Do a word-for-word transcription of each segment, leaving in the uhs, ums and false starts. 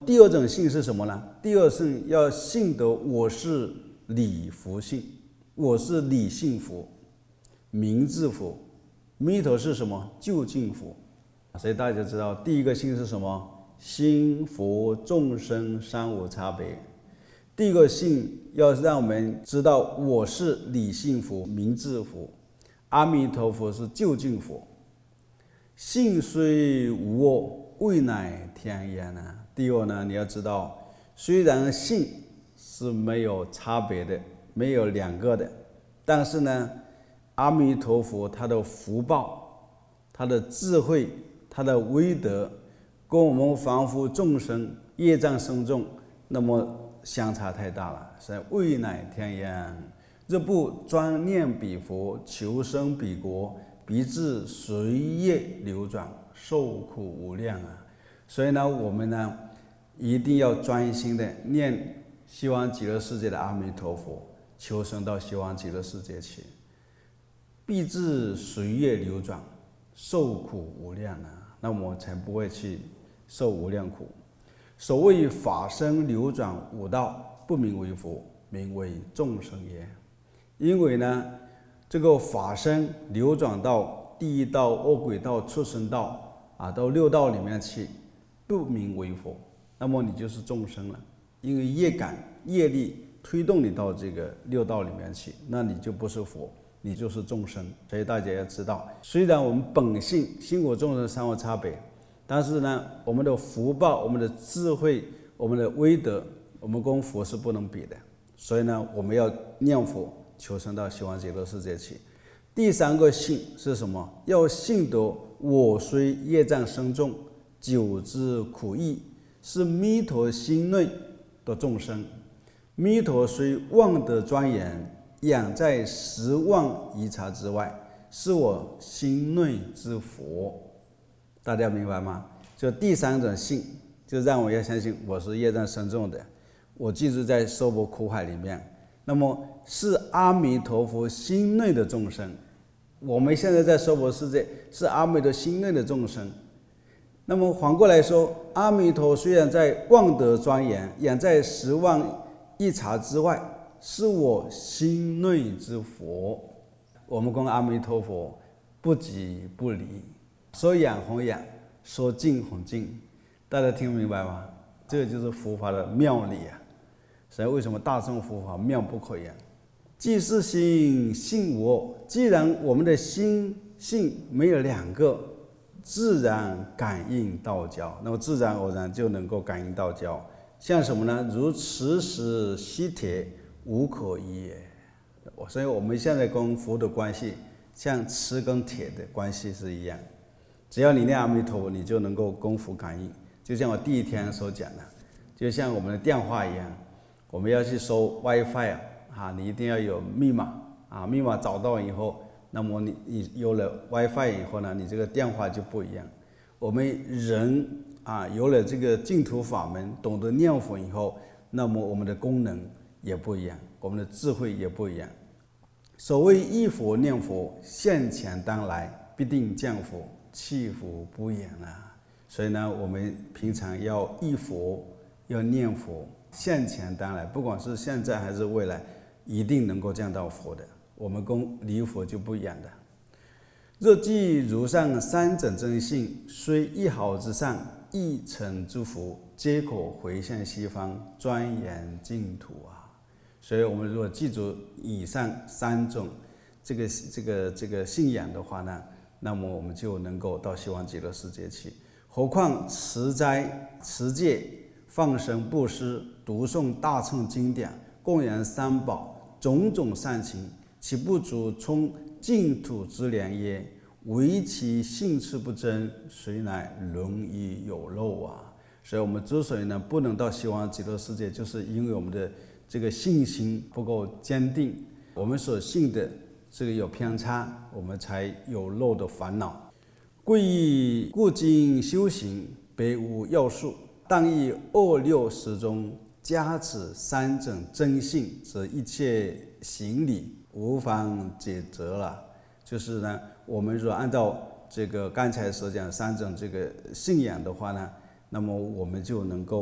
第二种信是什么呢？第二信要信得我是理福信，我是理性福，明智福，弥陀是什么？究竟福。所以大家知道第一个信是什么？心佛众生三无差别。第一个信要让我们知道我是理性福、明智福，阿弥陀佛是究竟佛。信虽无我，未乃天焉啊。第二呢，你要知道，虽然信是没有差别的，没有两个的，但是呢，阿弥陀佛他的福报、他的智慧、他的威德，跟我们凡夫众生业障深重，那么相差太大了。所以未乃天焉，若不专念彼佛，求生彼国，必至随业流转，受苦无量啊！所以呢，我们呢一定要专心的念西方极乐世界的阿弥陀佛，求生到西方极乐世界去，必至随业流转，受苦无量啊！那我们才不会去受无量苦。所谓法身流转五道，不名为佛，名为众生也。因为呢，这个法身流转到地狱道、恶鬼道、畜生道啊，到六道里面去，不名为佛，那么你就是众生了。因为业感、业力推动你到这个六道里面去，那你就不是佛，你就是众生。所以大家要知道，虽然我们本性心我众生三无差别，但是呢，我们的福报、我们的智慧、我们的威德，我们跟佛是不能比的。所以呢，我们要念佛，求生到西方极乐世界去。第三个信是什么？要信得我虽业障深重，久之苦役，是弥陀心内的众生。弥陀虽望得庄严，仰在十万亿刹之外，是我心内之佛。大家明白吗？就第三种信，就让我要相信我是业障深重的，我寄住在娑婆苦海里面，那么是阿弥陀佛心内的众生。我们现在在娑婆世界是阿弥陀心内的众生，那么反过来说，阿弥陀虽然在望得庄严，仰在十万亿刹之外，是我心内之佛。我们跟阿弥陀佛不即不离，说仰弘仰，说敬弘敬，大家听明白吗？这个就是佛法的妙理啊！所以为什么大乘佛法妙不可言？即是心性无我，既然我们的心性没有两个，自然感应道交，那么自然而然就能够感应道交。像什么呢？如磁石吸铁，无可移也。所以我们现在跟佛的关系，像磁跟铁的关系是一样。只要你念阿弥陀佛，你就能够跟佛感应。就像我第一天所讲的，就像我们的电话一样，我们要去收 WiFi 啊。啊，你一定要有密码啊！密码找到以后，那么你你有了 WiFi 以后呢，你这个电话就不一样。我们人啊，有了这个净土法门，懂得念佛以后，那么我们的功能也不一样，我们的智慧也不一样。所谓忆佛念佛，现前当来，必定降佛，弃佛不言啊！所以呢，我们平常要忆佛，要念佛，现前当来，不管是现在还是未来，一定能够见到佛的。我们跟离佛就不一样的。若即如上三种真性，虽一毫之上，一尘诸佛，皆可回向西方，庄严净土啊！所以我们如果记住以上三种这个这个这个信仰的话呢，那么我们就能够到西方极乐世界去。何况持斋、持戒、放生、布施、读诵大乘经典、供养三宝，种种善行，岂不足充净土之粮耶？唯其信持不真，谁乃容易有漏啊？所以我们之所以呢不能到西方极乐世界，就是因为我们的这个信心不够坚定，我们所信的这个有偏差，我们才有漏的烦恼。故以故今修行，别无要术，但以二六时中加持三种真性，则一切行理无妨解责了。就是呢，我们如果按照这个刚才所讲三种这个信仰的话呢，那么我们就能够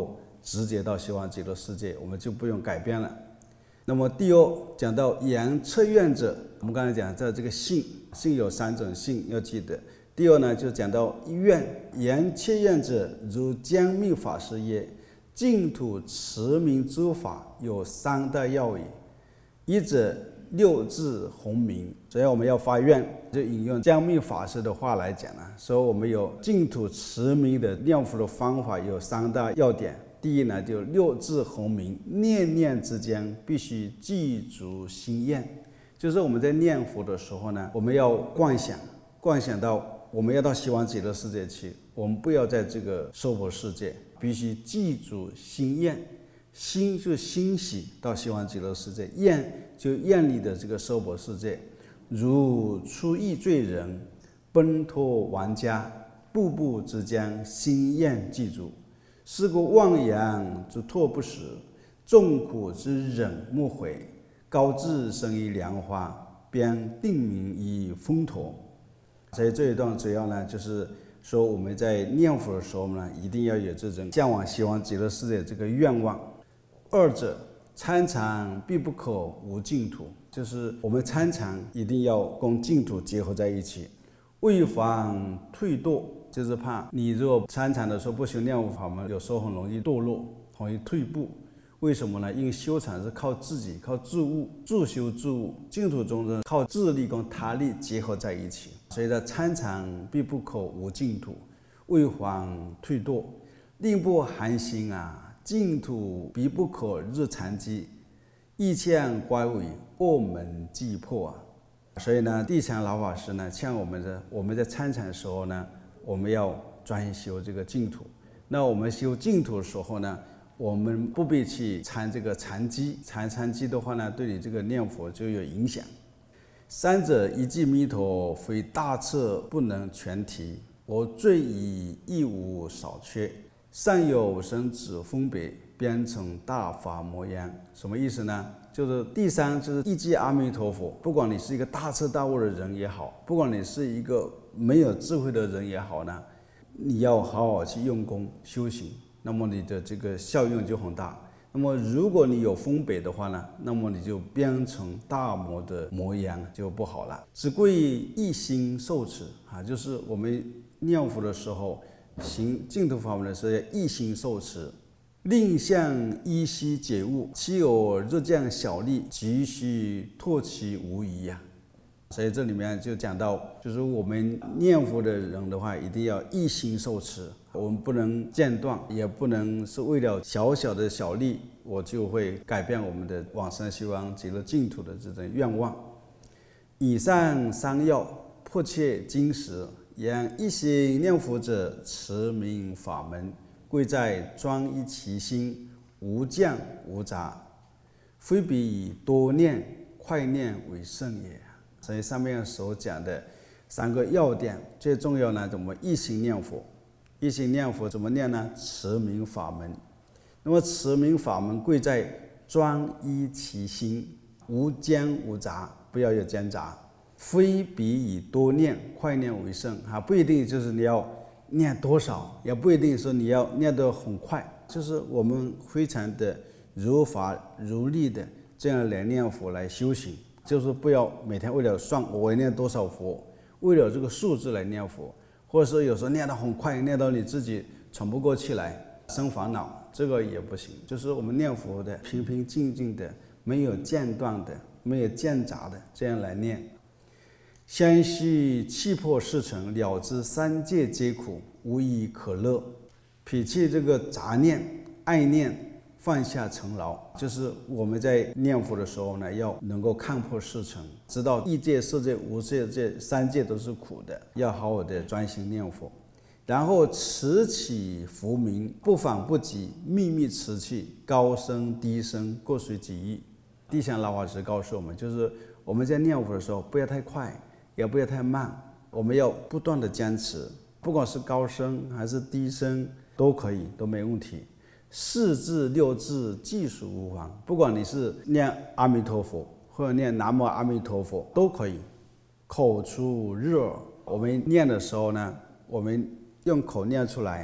直接到西方极乐世界，我们就不用改变了。那么第二讲到言测愿者，我们刚才讲在这个信，信有三种信要记得。第二呢，就讲到愿，言测愿者如江密法师曰：净土持名诸法有三大要义，一者六字洪名。所以我们要发愿，就引用江密法师的话来讲呢，说我们有净土持名的念佛的方法有三大要点。第一呢，就六字洪名，念念之间必须记住心愿。就是我们在念佛的时候呢，我们要观想，观想到我们要到西方极乐世界去，我们不要在这个娑婆世界，必须记住心愿。心就欣喜到西方极乐世界，愿就愿力的这个娑婆世界。如出狱罪人，奔脱亡家，步步之将心愿记住。是故妄言之脱不实，众苦之忍莫悔，高智生于莲花，便定名于风陀。所以这一段主要呢，就是说我们在念佛的时候呢，一定要有这种向往西方极乐世界这个愿望。二者参禅必不可无净土，就是我们参禅一定要跟净土结合在一起，为防退堕。就是怕你如果参禅的时候不修念佛法门，有时候很容易堕落，容易退步。为什么呢？因为修禅是靠自己，靠自悟，自修自悟。净土中呢，靠自力跟他力结合在一起。所以呢，参禅必不可无净土，为防退堕。令不寒心啊，净土必不可入禅机，意向乖违，恶门既破啊。所以呢，地禅老法师呢，像我们的我们在参禅的时候呢，我们要专修这个净土。那我们修净土的时候呢，我们不必去参这个禅机，禅禅机的话呢，对你这个念佛就有影响。三者一记弥陀，非大彻不能全提。我罪已亦无少缺，尚有生子分别，变成大法模样。什么意思呢？就是第三，就是一记阿弥陀佛。不管你是一个大彻大悟的人也好，不管你是一个没有智慧的人也好呢，你要好好去用功修行，那么你的这个效用就很大。那么如果你有分别的话呢，那么你就变成大魔的模样，就不好了。只贵一心受持啊，就是我们念佛的时候，行净土法门的时候要一心受持，令向依稀解悟，其有若将小力，急需脱其无疑呀。所以这里面就讲到，就是我们念佛的人的话，一定要一心受持，我们不能间断，也不能是为了小小的小利，我就会改变我们的往生西方极乐净土的这种愿望。以上三要迫切经实，言一心念佛者，持名法门，贵在专一其心，无降无杂，非比以多念快念为胜也。所以上面所讲的三个要点，最重要呢，怎么一心念佛？一心念佛怎么念呢？持名法门。那么持名法门贵在专一其心，无间无杂，不要有间杂。非比以多念快念为胜啊，不一定就是你要念多少，也不一定说你要念得很快，就是我们非常的如法如律的这样来念佛来修行。就是不要每天为了算我念多少佛，为了这个数字来念佛，或者说有时候念得很快，念到你自己喘不过气来，生烦恼，这个也不行。就是我们念佛的平平静静的，没有间断的，没有间杂的，这样来念。相续气魄事成，了知三界皆苦，无以可乐。撇弃这个杂念、爱念，放下尘劳，就是我们在念佛的时候呢，要能够看破事成，知道异界、色界、无色界三界都是苦的，要好好的专心念佛。然后持起佛名，不反不急，秘密持去，高声低声，各随己意。地藏老法师告诉我们，就是我们在念佛的时候，不要太快，也不要太慢，我们要不断的坚持，不管是高声还是低声都可以，都没问题。四字六字技术无妨，不管你是念阿弥陀佛或者念南无阿弥陀佛都可以。口出日耳，我们念的时候呢，我们用口念出来，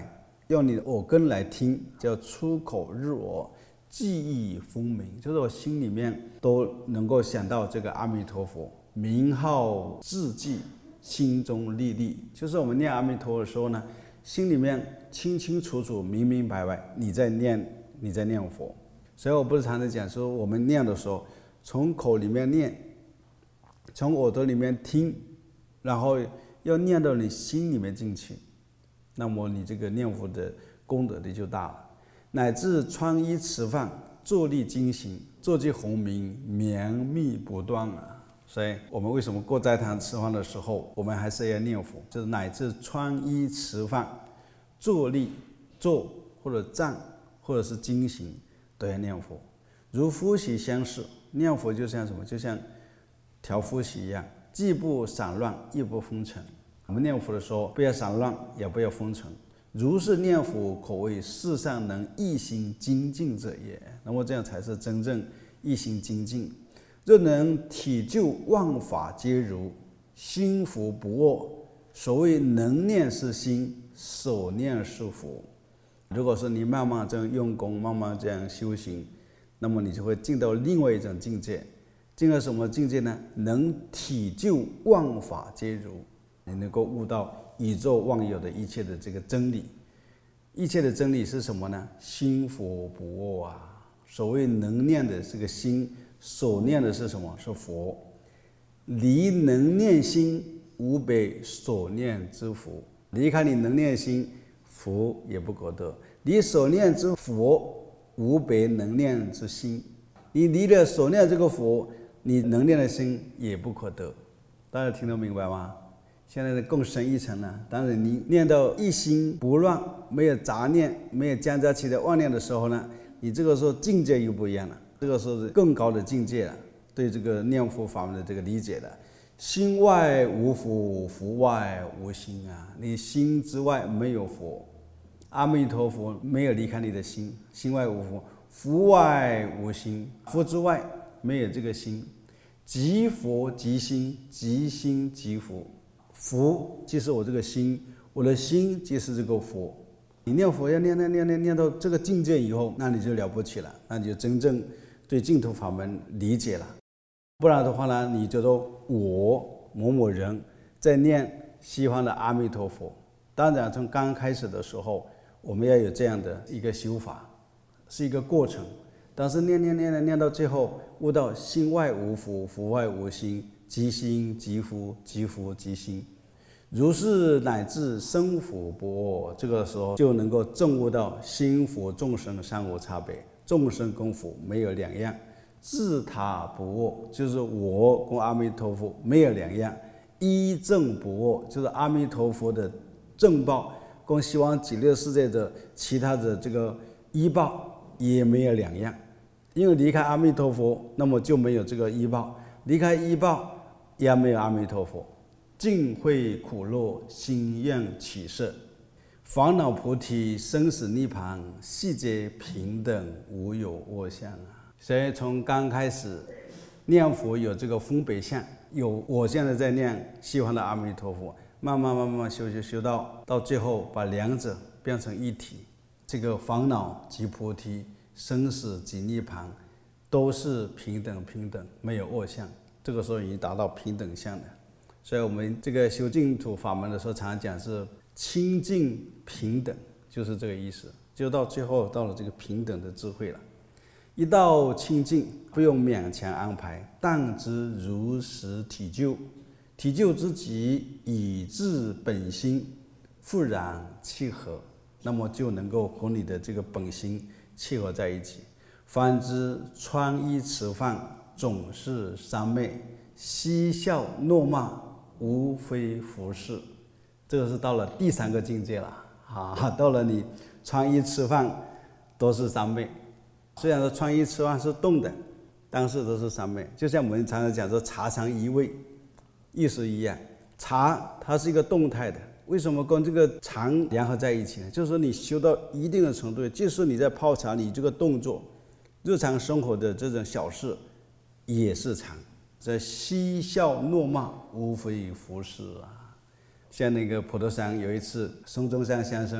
用你的耳根来听，叫出口入耳，记忆分明，就是我心里面都能够想到这个阿弥陀佛，名号自记，心中历历。就是我们念阿弥陀佛的时候呢，心里面清清楚楚、明明白白，你在念，你在念佛。所以我不是常常讲说，我们念的时候，从口里面念，从耳朵里面听，然后要念到你心里面进去，那么你这个念佛的功德力就大了。乃至穿衣吃饭，坐立经行，坐即洪名，绵密不断啊。所以我们为什么过斋堂吃饭的时候，我们还是要念佛，就是乃至穿衣吃饭，坐立坐或者站或者是经行，都要念佛。如呼吸相似，念佛就像什么？就像调呼吸一样，既不散乱，亦不风尘。我们念佛的时候，不要散乱，也不要风尘。如是念佛，可谓世上能一心精进者也。那么这样才是真正一心精进。若能体就万法皆如，心佛不恶。所谓能念是心，所念是佛。如果说你慢慢这样用功，慢慢这样修行，那么你就会进到另外一种境界。进到什么境界呢？能体就万法皆如，你能够悟到宇宙万有的一切的这个真理。一切的真理是什么呢？心佛不恶啊。所谓能念的这个心，所念的是什么？是佛。离能念心，无北所念之佛。离开你能念心，佛也不可得。离所念之佛，无北能念之心。你离了所念这个佛，你能念的心也不可得。大家听得明白吗？现在的更深一层了。当然你念到一心不乱，没有杂念，没有夹杂起的妄念的时候呢，你这个时候境界又不一样了，这个时候是更高的境界了，对这个念佛法门的这个理解了。心外无佛，佛外无心啊！你心之外没有佛，阿弥陀佛没有离开你的心，心外无佛，佛外无心，佛之外没有这个心。即佛即心，即心即佛。佛即是我这个心，我的心即是这个佛。你念佛要念念念念念到这个境界以后，那你就了不起了，那你就真正对净土法门理解了。不然的话呢，你就说我某某人在念西方的阿弥陀佛。当然从刚开始的时候，我们要有这样的一个修法，是一个过程。但是念念念念念到最后，悟到心外无佛，佛外无心，即心即佛，即佛即心。如是乃至生佛不恶，这个时候就能够证悟到心佛众生三无差别，众生跟佛没有两样。自他不恶，就是我跟阿弥陀佛没有两样。依正不恶，就是阿弥陀佛的正报跟西方极乐世界的其他的这个依报也没有两样。因为离开阿弥陀佛，那么就没有这个依报；离开依报，也没有阿弥陀佛。尽会苦乐，心愿起色，烦恼菩提，生死涅槃，悉皆平等，无有恶相啊！所以从刚开始念佛有这个分别相，有我现在在念西方的阿弥陀佛，慢慢慢慢修修修到到最后，把两者变成一体。这个烦恼即菩提，生死即涅槃，都是平等平等，没有恶相。这个时候已经达到平等相了。所以我们这个修净土法门的时候，常常讲是清净平等，就是这个意思。就到最后到了这个平等的智慧了。一到清净，不用勉强安排，但知如实体就。体就之极，以至本心，复然契合，那么就能够和你的这个本心契合在一起。反之，穿衣吃饭总是三昧，嬉笑怒骂无非服饰。这个是到了第三个境界了啊！到了你穿衣吃饭都是三昧，虽然说穿衣吃饭是动的，但是都是三昧。就像我们常常讲说茶常一味，意思一样。茶它是一个动态的，为什么跟这个常联合在一起呢？就是说你修到一定的程度，即使你在泡茶，你这个动作日常生活的这种小事也是常。这嬉笑怒骂无非服饰啊！像那个普陀山有一次，孙中山先生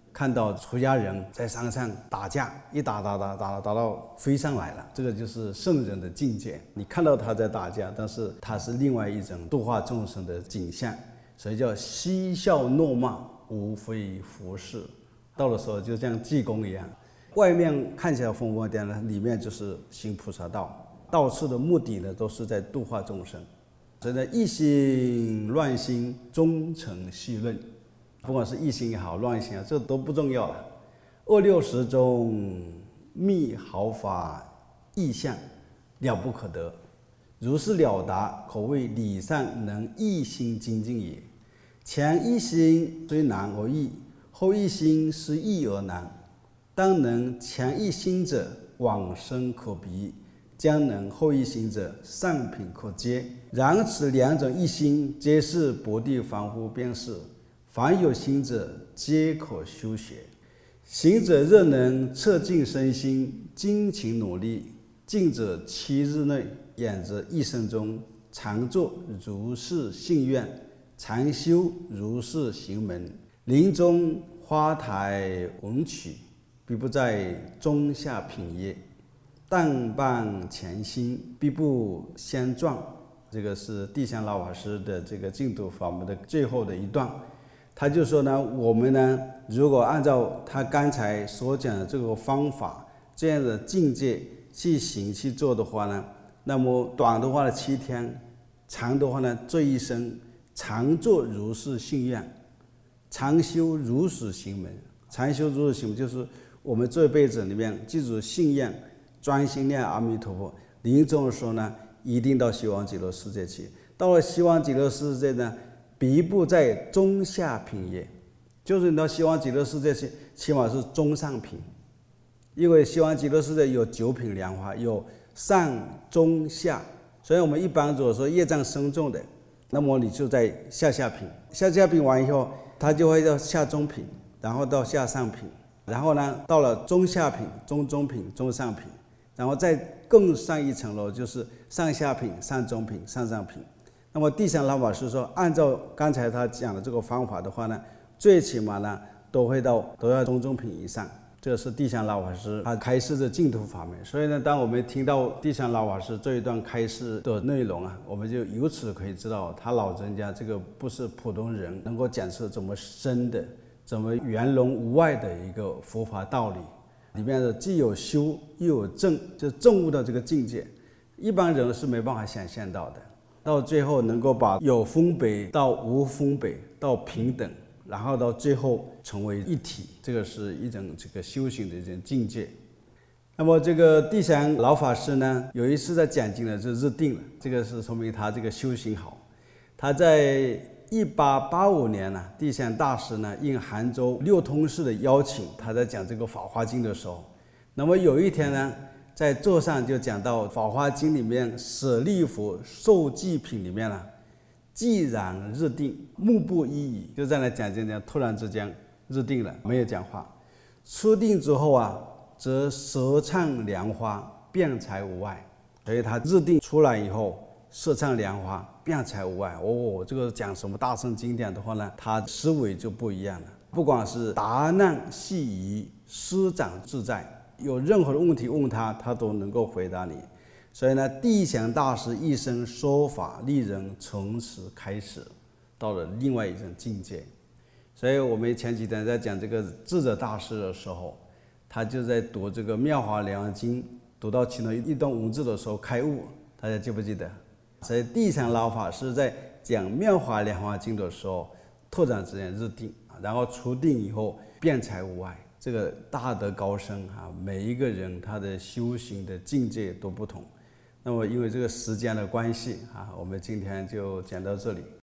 看到出家人在山上打架，一打打打打打到飞上来了，这个就是圣人的境界。你看到他在打架，但是他是另外一种度化众生的景象，所以叫嬉笑怒骂，无非佛事。到的时候就像济公一样，外面看起来疯疯癫癫，里面就是行菩萨道。到处的目的呢，都是在度化众生。所以呢，一心乱心，终成戏论。不管是一心也好，乱心啊，这都不重要了。二六时中，密毫法意象，了不可得。如是了达，可谓理上能一心精进也。前一心虽难而易，后一心是易而难。当能前一心者，往生可比；将能后一心者，上品可接。然此两种一心，皆是薄地凡夫便是。凡有心者，皆可修学。行者若能彻尽身心，精勤努力，静者七日内，演者一生中，常作如是信愿，常修如是行门。临终花台闻曲，必不在中下品也。但伴前心，必不相撞。这个是地香老法师的这个净土法门的最后的一段。他就说呢，我们呢，如果按照他刚才所讲的这个方法，这样的境界去行去做的话呢，那么短的话呢七天，长的话呢这一生，常做如是信愿，常修如是行门。常修如是行门就是我们这辈子里面记住信愿，专心念阿弥陀佛，临终的时候呢，一定到西方极乐世界去。到了西方极乐世界呢，必不在中下品也，就是你到西方极乐世界去，起码是中上品。因为西方极乐世界有九品莲花，有上中下，所以我们一般如果说业障深重的，那么你就在下下品，下下品完以后，他就会到下中品，然后到下上品，然后呢到了中下品、中中品、中上品，然后再更上一层楼，就是上下品、上中品、上上品。那么地香老法师说，按照刚才他讲的这个方法的话呢，最起码呢都会到都要中中品以上。这是地香老法师他开示的净土法门。所以呢，当我们听到地香老法师这一段开示的内容啊，我们就由此可以知道，他老人家这个不是普通人能够讲出怎么深的、怎么圆融无碍的一个佛法道理。里面的既有修又有证，就是证悟到这个境界，一般人是没办法想象到的。到最后能够把有分别到无分别到平等，然后到最后成为一体，这个是一种这个修行的一种境界。那么这个地香老法师呢，有一次在讲经呢就入定了，这个是说明他这个修行好。他在一八八五年呢，地香大师呢应杭州六通寺的邀请，他在讲这个《法华经》的时候，那么有一天呢，在座上就讲到《法华经》里面舍利弗受记品里面呢，既然入定，目不一已，就在那讲讲讲，突然之间入定了，没有讲话。出定之后啊，则舌灿莲花，辩才无碍。所以他入定出来以后，舌灿莲花，辩才无碍。哦，这个讲什么大乘经典的话呢，他思维就不一样了。不管是答难细疑，施展自在。有任何的问题问他，他都能够回答你。所以呢，地香大师一生说法利人，从此开始到了另外一种境界。所以我们前几天在讲这个智者大师的时候，他就在读这个《妙华莲华经》，读到其中一段文字的时候开悟，大家记不记得？所以地香老法师在讲《妙华莲华经》的时候，突然之间入定，然后出定以后辩才无碍。这个大德高僧啊，每一个人他的修行的境界都不同。那么因为这个时间的关系啊，我们今天就讲到这里。